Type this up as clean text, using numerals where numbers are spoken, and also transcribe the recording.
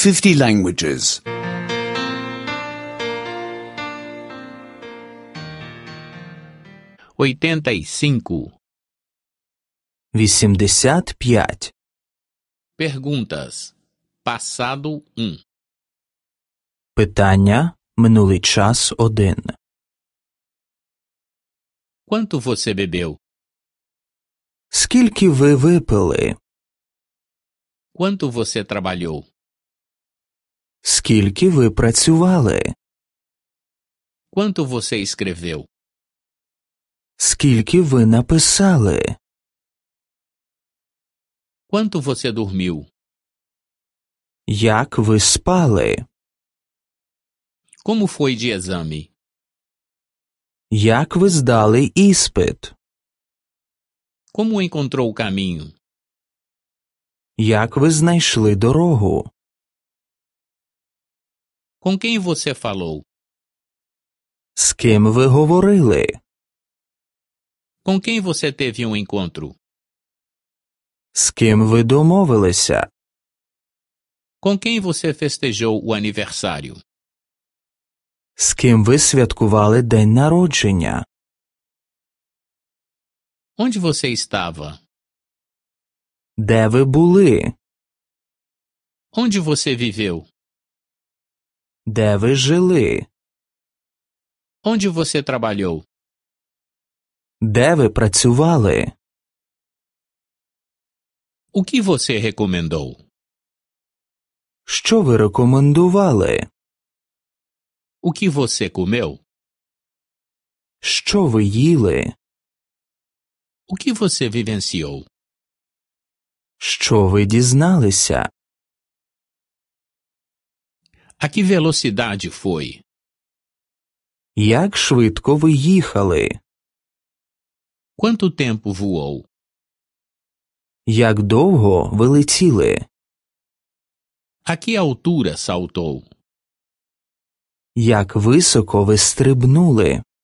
50 languages. 85. 85. Perguntas. Passado 1. Питання минулий час 1. Quanto você bebeu? Скільки ви випили? Quanto você trabalhou? Скільки ви працювали? Quanto você escreveu? Скільки ви написали? Quanto você dormiu? Як ви спали? Como foi de exame? Як ви здали іспит? Como encontrou o caminho? Як ви знайшли дорогу? Com quem você falou? З ким ви говорили? Com quem você teve um encontro? З ким ви домовилися? Com quem você festejou o aniversário? З ким ви святкували день народження? Onde você estava? Де ви були? Onde você viveu? Де ви жили? Onde você trabalhou? Де ви працювали? O que você recomendou? Що ви рекомендували? O que você comeu? Що ви їли? O que você vivenciou? Що ви дізналися? A que velocidade foi? Як швидко ви їхали? Quanto tempo voou? Як довго ви летіли? A que altura saltou? Як високо ви стрибнули?